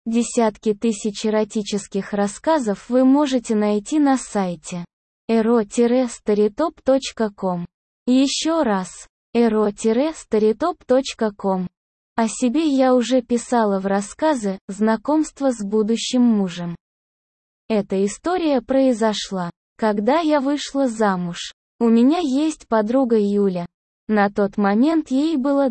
Десятки тысяч эротических рассказов вы можете найти на сайте ero-storytop.com. Еще раз, ero-storytop.com. О себе я уже писала в рассказе «Знакомство с будущим мужем». Эта история произошла, когда я вышла замуж. У меня есть подруга Юля. На тот момент ей было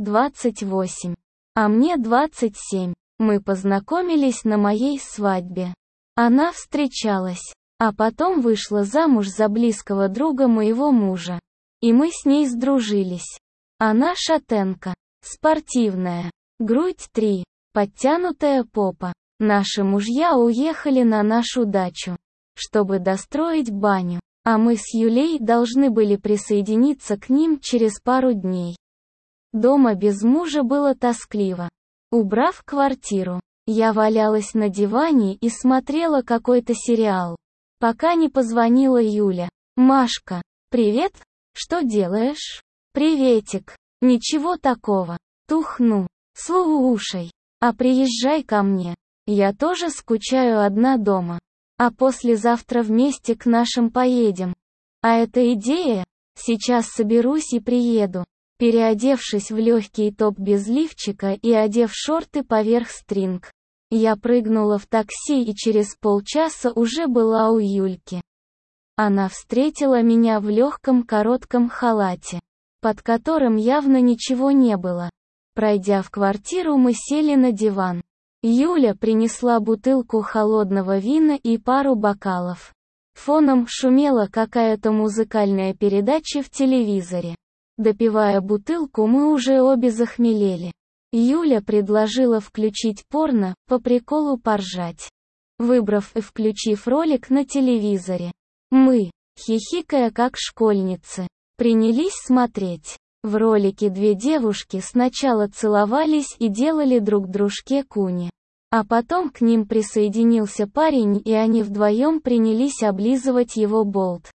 28, а мне 27. Мы познакомились на моей свадьбе. Она встречалась, а потом вышла замуж за близкого друга моего мужа. И мы с ней сдружились. Она шатенка, спортивная, грудь 3, подтянутая попа. Наши мужья уехали на нашу дачу, чтобы достроить баню, а мы с Юлей должны были присоединиться к ним через пару дней. Дома без мужа было тоскливо. Убрав квартиру, я валялась на диване и смотрела какой-то сериал, пока не позвонила Юля. «Машка, привет, что делаешь?» «Приветик, ничего такого, тухну, слушай, а приезжай ко мне. Я тоже скучаю одна дома. А послезавтра вместе к нашим поедем. А это идея? Сейчас соберусь и приеду». Переодевшись в легкий топ без лифчика и одев шорты поверх стринг, я прыгнула в такси и через полчаса уже была у Юльки. Она встретила меня в легком коротком халате, под которым явно ничего не было. Пройдя в квартиру, мы сели на диван. Юля принесла бутылку холодного вина и пару бокалов. Фоном шумела какая-то музыкальная передача в телевизоре. Допивая бутылку, мы уже обе захмелели. Юля предложила включить порно, по приколу поржать. Выбрав и включив ролик на телевизоре, мы, хихикая как школьницы, принялись смотреть. В ролике две девушки сначала целовались и делали друг дружке куни. А потом к ним присоединился парень, и они вдвоем принялись облизывать его болт.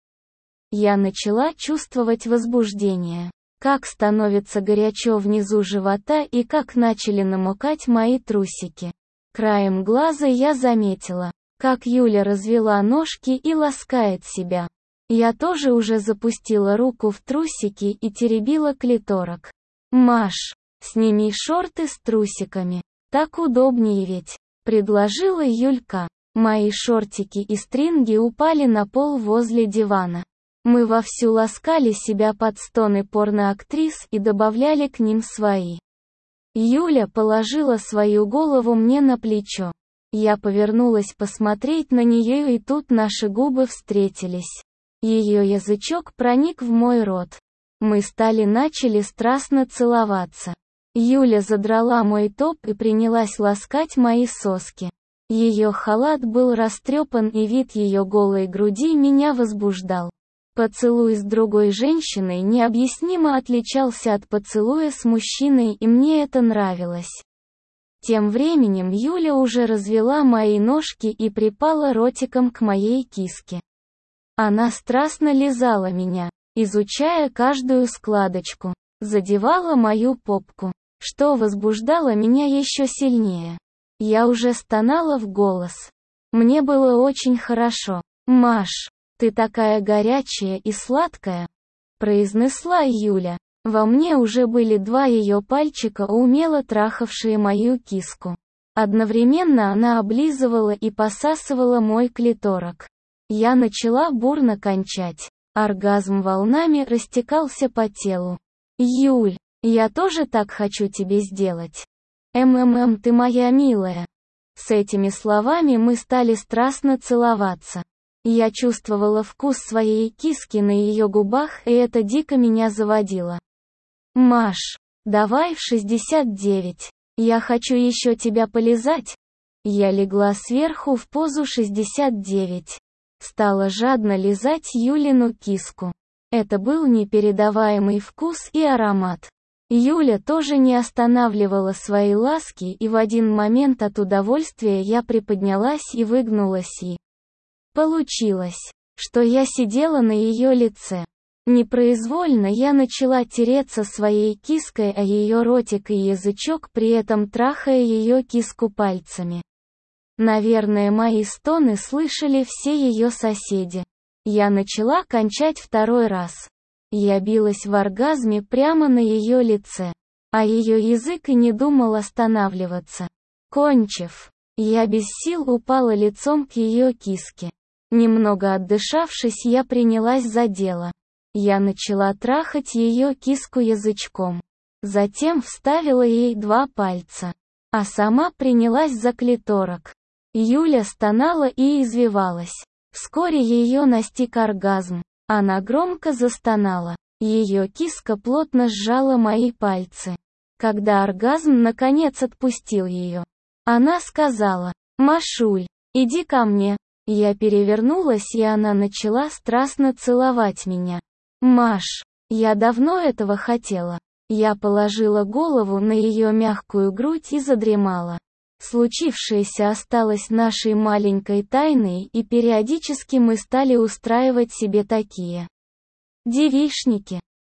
Я начала чувствовать возбуждение. Как становится горячо внизу живота и как начали намокать мои трусики. Краем глаза я заметила, как Юля развела ножки и ласкает себя. Я тоже уже запустила руку в трусики и теребила клиторок. «Маш, сними шорты с трусиками. Так удобнее ведь», — предложила Юлька. Мои шортики и стринги упали на пол возле дивана. Мы вовсю ласкали себя под стоны порноактрис и добавляли к ним свои. Юля положила свою голову мне на плечо. Я повернулась посмотреть на нее, и тут наши губы встретились. Ее язычок проник в мой рот. Мы начали страстно целоваться. Юля задрала мой топ и принялась ласкать мои соски. Ее халат был растрепан, и вид ее голой груди меня возбуждал. Поцелуй с другой женщиной необъяснимо отличался от поцелуя с мужчиной, и мне это нравилось. Тем временем Юля уже развела мои ножки и припала ротиком к моей киске. Она страстно лизала меня, изучая каждую складочку, задевала мою попку, что возбуждало меня еще сильнее. Я уже стонала в голос. Мне было очень хорошо. «Маш, ты такая горячая и сладкая», — произнесла Юля. Во мне уже были два ее пальчика, умело трахавшие мою киску. Одновременно она облизывала и посасывала мой клиторок. Я начала бурно кончать. Оргазм волнами растекался по телу. «Юль, я тоже так хочу тебе сделать. Ты моя милая». С этими словами мы стали страстно целоваться. Я чувствовала вкус своей киски на ее губах, и это дико меня заводило. «Маш, давай в 69. Я хочу еще тебя полизать». Я легла сверху в позу 69. Стала жадно лизать Юлину киску. Это был непередаваемый вкус и аромат. Юля тоже не останавливала свои ласки, и в один момент от удовольствия я приподнялась и выгнулась, и получилось, что я сидела на ее лице. Непроизвольно я начала тереться своей киской о ее ротик и язычок, при этом трахая ее киску пальцами. Наверное, мои стоны слышали все ее соседи. Я начала кончать второй раз. Я билась в оргазме прямо на ее лице, а ее язык и не думал останавливаться. Кончив, я без сил упала лицом к ее киске. Немного отдышавшись, я принялась за дело. Я начала трахать ее киску язычком. Затем вставила ей 2 пальца, а сама принялась за клиторок. Юля стонала и извивалась. Вскоре ее настиг оргазм. Она громко застонала. Ее киска плотно сжала мои пальцы. Когда оргазм наконец отпустил ее, она сказала: «Машуль, иди ко мне». Я перевернулась, и она начала страстно целовать меня. «Маш, я давно этого хотела». Я положила голову на ее мягкую грудь и задремала. Случившееся осталось нашей маленькой тайной, и периодически мы стали устраивать себе такие девичники.